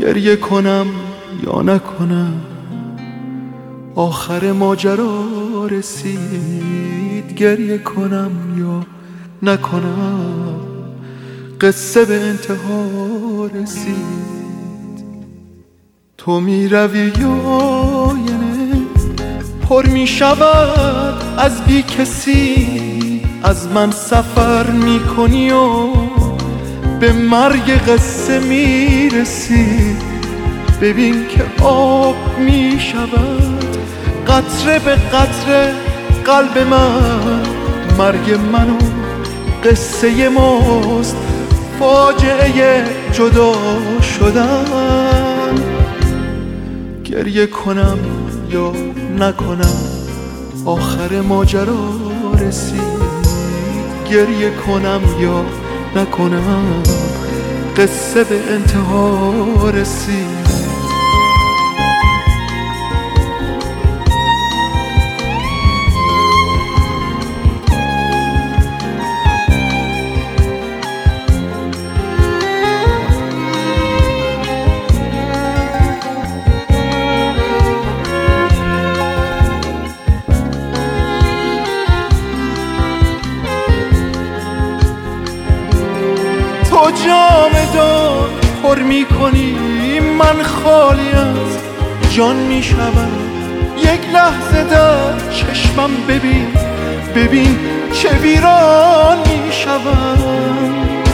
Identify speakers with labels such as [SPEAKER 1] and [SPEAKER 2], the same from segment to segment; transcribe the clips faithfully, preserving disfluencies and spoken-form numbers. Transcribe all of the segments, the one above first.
[SPEAKER 1] گریه کنم یا نکنم، آخر ماجرا رسید. گریه کنم یا نکنم، قصه به انتها رسید. تو می روی یا نه پر می شود از بی کسی، از من سفر می کنی و به مرگ قصه می رسی. ببین که آب می شود قطره به قطره قلب من، مرگ من و قصه ماست، فاجعه جدا شدن. گریه کنم یا نکنم، آخر ماجرا رسید. گریه کنم یا نکنم، قصه به انتها رسید. تو جام دار پر می کنی، من خالی از جان می شوم. یک لحظه در چشمم ببین، ببین چه ویران می شوم.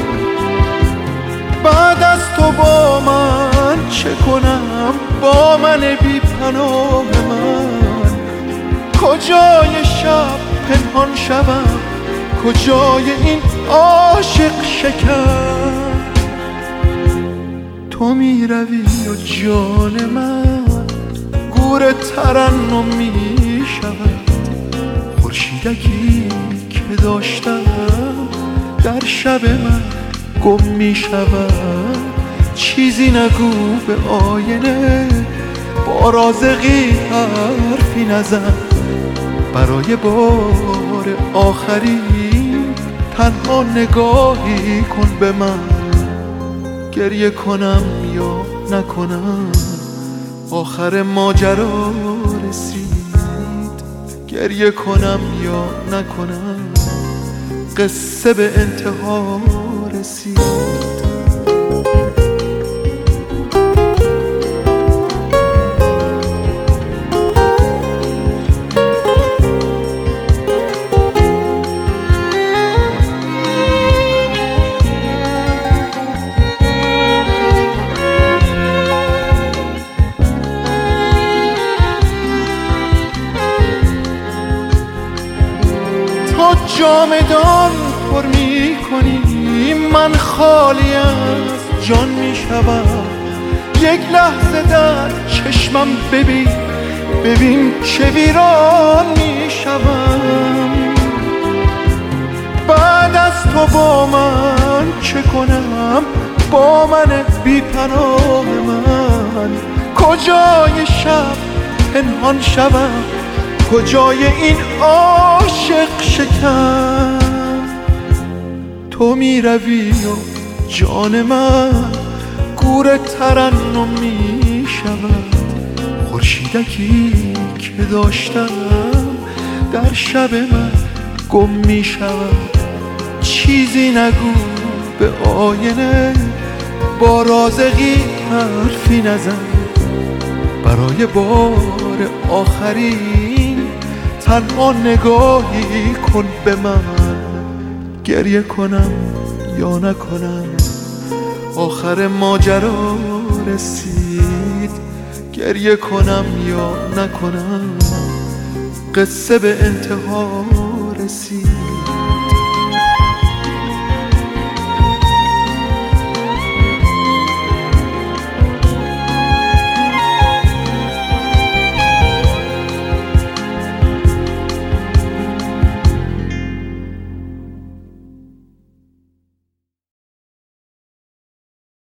[SPEAKER 1] بعد از تو با من چه کنم، با من بی پناه من. کجای شب پنهان شوم، کجای این عاشق شکن. تو می روی و جان من گور ترنم می شود. خورشیدکی که داشتم در شب من گم می شود. چیزی نگو به آینه، با رازقی حرفی نزن. برای بار آخری تنها نگاهی کن به من. گریه کنم یا نکنم، آخر ماجرا رسید. گریه کنم یا نکنم، قصه به انتها رسید. تو جامدان پر می کنی، من خالی از جان می شوم. یک لحظه در چشمم ببین، ببین چه ویران می شوم. بعد از تو با من چه کنم، با من بی پناه من. کجای شب پنهان شوم، کجای این عاشق شکن. تو می روی و جان من گور ترنم می شود. خورشیدکی که داشتم در شب من گم می شود. چیزی نگو به آینه، با رازقی حرفی نزن. برای بار آخری تنها نگاهی کن به من. گریه کنم یا نکنم، آخر ماجرا رسید. گریه کنم یا نکنم، قصه به انتها رسید.